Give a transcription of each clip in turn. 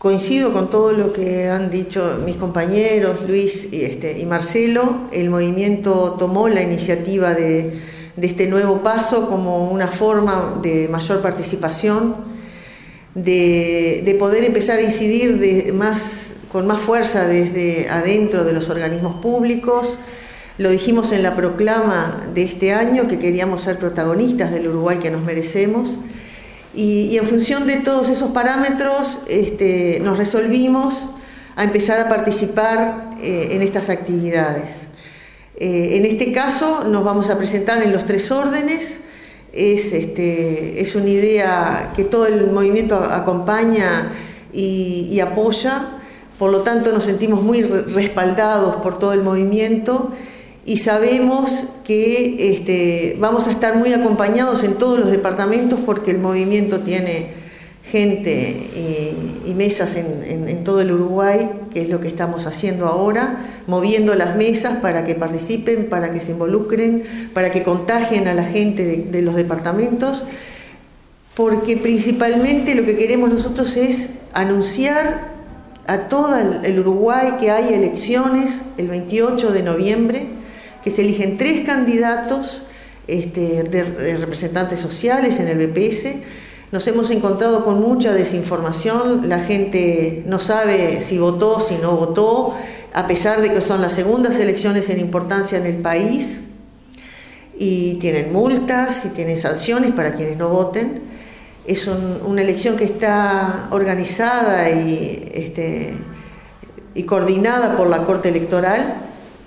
Coincido con todo lo que han dicho mis compañeros Luis y Marcelo. El movimiento tomó la iniciativa de este nuevo paso como una forma de mayor participación, de poder empezar a incidir con más fuerza desde adentro de los organismos públicos. Lo dijimos en la proclama de este año, que queríamos ser protagonistas del Uruguay que nos merecemos. Y en función de todos esos parámetros nos resolvimos a empezar a participar en estas actividades. En este caso nos vamos a presentar en los 3 órdenes. Es una idea que todo el movimiento acompaña y apoya, por lo tanto nos sentimos muy respaldados por todo el movimiento y sabemos que vamos a estar muy acompañados en todos los departamentos, porque el movimiento tiene gente y mesas en todo el Uruguay, que es lo que estamos haciendo ahora, moviendo las mesas para que participen, para que se involucren, para que contagien a la gente de los departamentos, porque principalmente lo que queremos nosotros es anunciar a todo el Uruguay que hay elecciones el 28 de noviembre, que se eligen 3 candidatos de representantes sociales en el BPS. Nos hemos encontrado con mucha desinformación, la gente no sabe si votó, si no votó, a pesar de que son las segundas elecciones en importancia en el país, y tienen multas y tienen sanciones para quienes no voten. Es una elección que está organizada y coordinada por la Corte Electoral.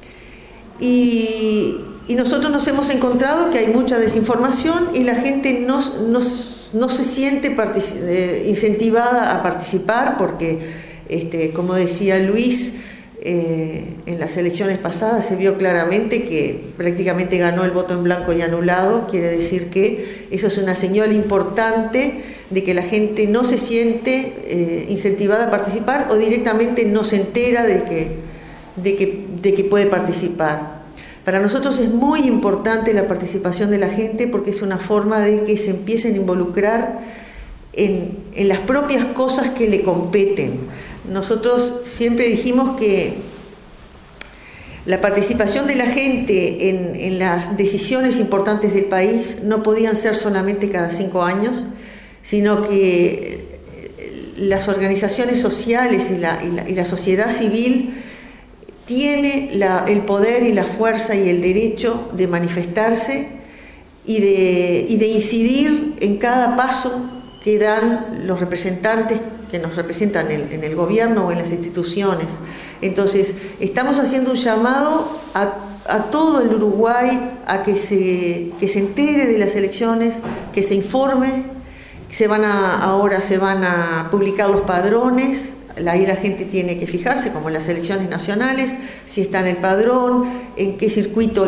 Y nosotros nos hemos encontrado que hay mucha desinformación y la gente no se siente incentivada a participar, porque, como decía Luis, en las elecciones pasadas se vio claramente que prácticamente ganó el voto en blanco y anulado. Quiere decir que eso es una señal importante de que la gente no se siente incentivada a participar, o directamente no se entera de que puede participar. Para nosotros es muy importante la participación de la gente, porque es una forma de que se empiecen a involucrar en las propias cosas que le competen. Nosotros siempre dijimos que la participación de la gente en las decisiones importantes del país no podían ser solamente cada 5 años, sino que las organizaciones sociales y la sociedad civil tiene el poder y la fuerza y el derecho de manifestarse y de incidir en cada paso que dan los representantes que nos representan en el gobierno o en las instituciones. Entonces, estamos haciendo un llamado a todo el Uruguay a que se entere de las elecciones, que se informe. Ahora se van a publicar los padrones. Ahí la gente tiene que fijarse, como en las elecciones nacionales, si está en el padrón, en qué circuito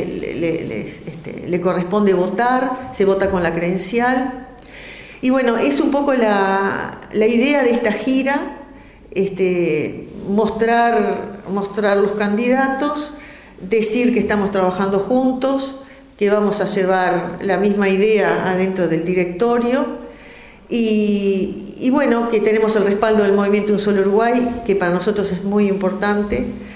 le corresponde votar, se vota con la credencial. Y bueno, es un poco la idea de esta gira, mostrar los candidatos, decir que estamos trabajando juntos, que vamos a llevar la misma idea adentro del directorio. Y bueno, que tenemos el respaldo del movimiento Un Solo Uruguay, que para nosotros es muy importante.